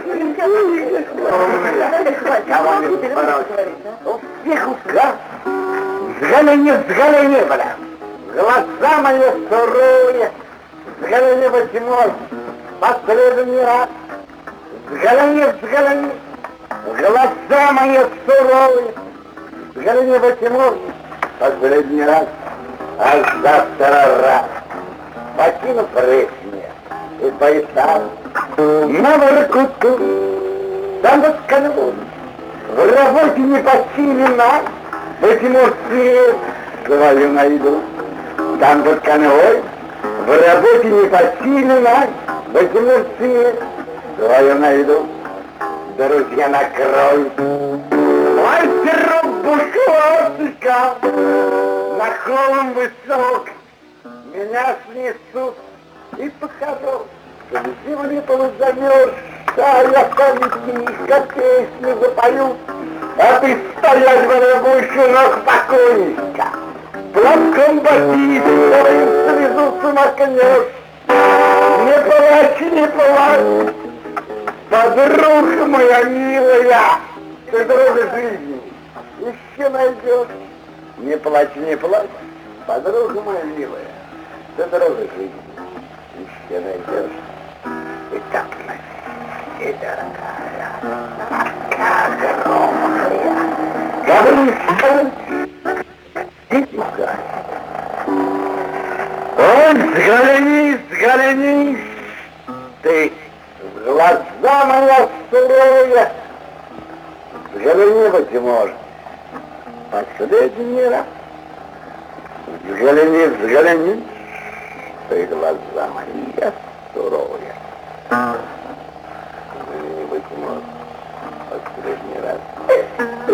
Всех указ. Взгляни, бля. Глаза мои суровые. Взгляни, восьмой. Последний раз. Взгляни. Глаза мои суровые. Взгляни, восьмой. Последний раз. А завтра раз. Покину прежнее. И поэтапу. На Воркуту. Там вот канун. В работе не посилена. Почему свет свою найду? Там вот конвой, в работе не посилена, почему свет свою найду? Друзья накроют. Ой, трубу хвостика, на холм высок, меня снесут и похорон. Земли полузовешь, а я тихо песню запою. А ты стоять в рабочую ног покойника. Платком ботинок твоим слезу смакнешь. Не плачь, подруга моя милая, ты друга жизни еще найдешь. Не плачь, подруга моя милая, ты друга жизни еще найдешь. И так и дорогая, как громкая, говоришь, и пугай. Ой, взгляни, ты в глаза моя суровая, взгляни, быть может, последний раз. Взгляни, ты глаза моя суровая. Не быть может, последний раз.